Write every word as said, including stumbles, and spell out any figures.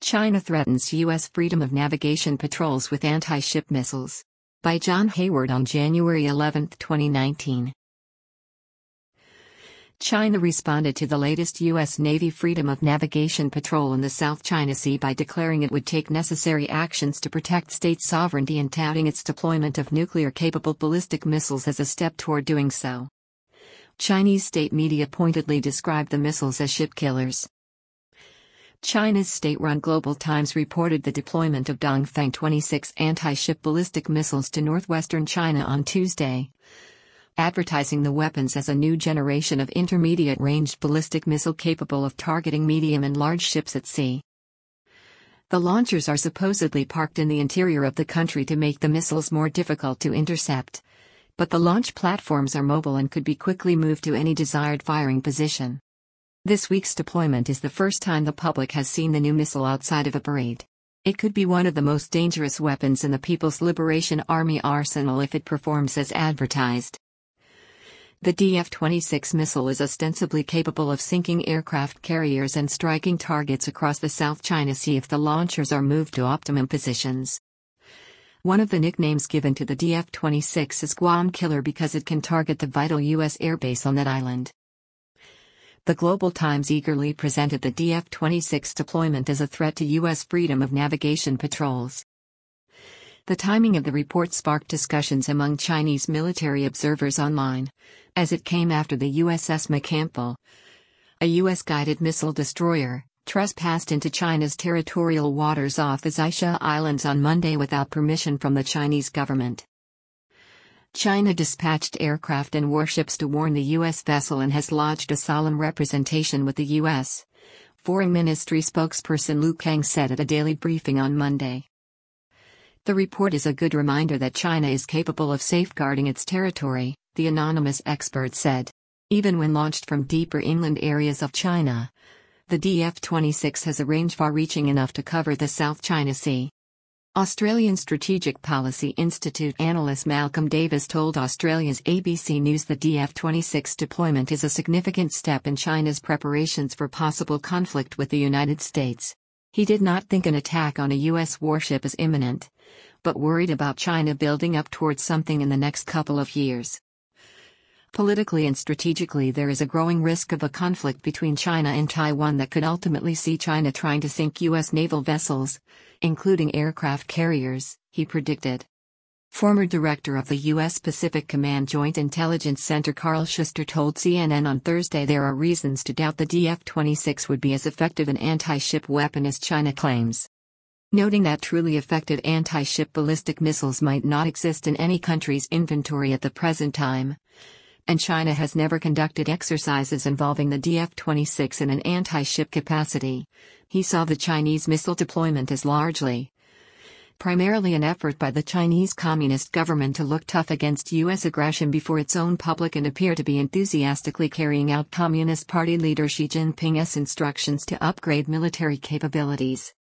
China threatens U S freedom of navigation patrols with anti-ship missiles. By John Hayward on January eleventh, twenty nineteen. China responded to the latest U S Navy Freedom of Navigation patrol in the South China Sea by declaring it would take necessary actions to protect state sovereignty and touting its deployment of nuclear-capable ballistic missiles as a step toward doing so. Chinese state media pointedly described the missiles as ship killers. China's state-run Global Times reported the deployment of Dongfeng twenty-six anti-ship ballistic missiles to northwestern China on Tuesday, advertising the weapons as a new generation of intermediate-ranged ballistic missile capable of targeting medium and large ships at sea. The launchers are supposedly parked in the interior of the country to make the missiles more difficult to intercept, but the launch platforms are mobile and could be quickly moved to any desired firing position. This week's deployment is the first time the public has seen the new missile outside of a parade. It could be one of the most dangerous weapons in the People's Liberation Army arsenal if it performs as advertised. The D F twenty-six missile is ostensibly capable of sinking aircraft carriers and striking targets across the South China Sea if the launchers are moved to optimum positions. One of the nicknames given to the D F twenty-six is Guam Killer because it can target the vital U S airbase on that island. The Global Times eagerly presented the D F twenty-six deployment as a threat to U S freedom of navigation patrols. The timing of the report sparked discussions among Chinese military observers online, as it came after the U S S McCampbell, a U S-guided missile destroyer, trespassed into China's territorial waters off the Xiaosha Islands on Monday without permission from the Chinese government. China dispatched aircraft and warships to warn the U S vessel and has lodged a solemn representation with the U S, Foreign Ministry spokesperson Lu Kang said at a daily briefing on Monday. The report is a good reminder that China is capable of safeguarding its territory, the anonymous expert said. Even when launched from deeper inland areas of China, the D F twenty-six has a range far-reaching enough to cover the South China Sea. Australian Strategic Policy Institute analyst Malcolm Davis told Australia's A B C News the D F twenty-six deployment is a significant step in China's preparations for possible conflict with the United States. He did not think an attack on a U S warship is imminent, but worried about China building up towards something in the next couple of years. Politically and strategically, there is a growing risk of a conflict between China and Taiwan that could ultimately see China trying to sink U S naval vessels, including aircraft carriers, he predicted. Former director of the U S Pacific Command Joint Intelligence Center Carl Schuster told C N N on Thursday there are reasons to doubt the D F twenty-six would be as effective an anti-ship weapon as China claims, noting that truly effective anti-ship ballistic missiles might not exist in any country's inventory at the present time, and China has never conducted exercises involving the D F twenty-six in an anti-ship capacity. He saw the Chinese missile deployment as largely, primarily an effort by the Chinese Communist government to look tough against U S aggression before its own public and appear to be enthusiastically carrying out Communist Party leader Xi Jinping's instructions to upgrade military capabilities.